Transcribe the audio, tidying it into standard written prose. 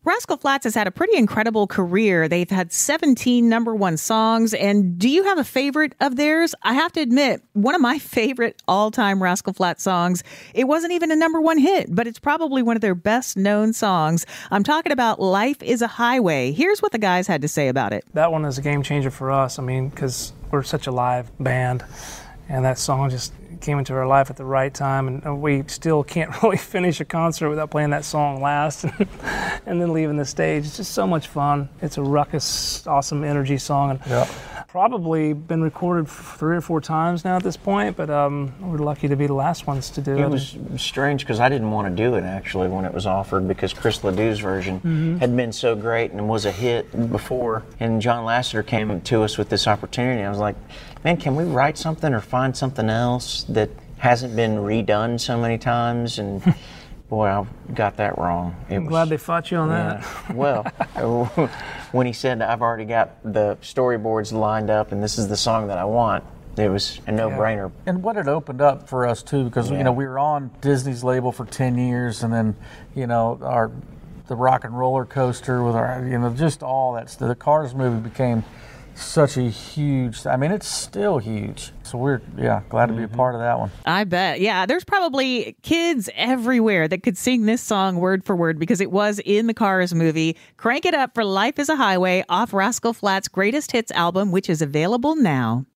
Rascal Flatts has had a pretty incredible career. They've had 17 number one songs. And do you have a favorite of theirs? I have to admit, one of my favorite all-time Rascal Flatts songs, it wasn't even a number one hit, but it's probably one of their best known songs. I'm talking about Life is a Highway. Here's what the guys had to say about it. That one is a game changer for us. I mean, because we're such a live band, and that song just came into our life at the right time, and we still can't really finish a concert without playing that song last and then leaving the stage. It's just so much fun. It's a ruckus, awesome energy song, and probably been recorded 3 or 4 times now at this point, but we're lucky to be the last ones to do it. It was strange because I didn't want to do it actually when it was offered, because Chris Ledoux's version had been so great and was a hit before, and John Lasseter came to us with this opportunity. I was like, man, can we write something or find something else that hasn't been redone so many times? And boy, I got that wrong. I'm glad they fought you on that. Well, when he said, I've already got the storyboards lined up and this is the song that I want, it was a no-brainer. And what it opened up for us too, because we were on Disney's label for 10 years, and then the Rock and Roller Coaster with our just all that stuff. The Cars movie became such a huge, I mean, it's still huge. So we're, glad to be a part of that one. I bet. Yeah, there's probably kids everywhere that could sing this song word for word because it was in the Cars movie. Crank it up for Life is a Highway off Rascal Flatts' Greatest Hits album, which is available now.